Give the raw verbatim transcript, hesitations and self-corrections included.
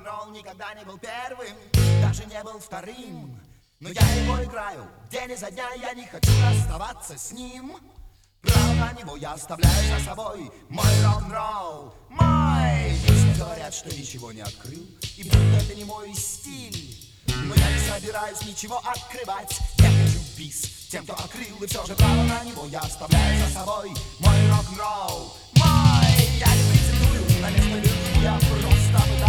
рок-н-ролл никогда не был первым, даже не был вторым. Но я его играю день изо дня, я не хочу расставаться с ним. Право на него я оставляю за собой мой рок-н-ролл, мой. Все говорят, что ничего не открыл, и будто это не мой стиль. Но я не собираюсь ничего открывать, я хочу бис тем, кто открыл, и все же право на него я оставляю за собой мой рок-н-ролл, мой. Я не претендую на место вверху, я просто пытаюсь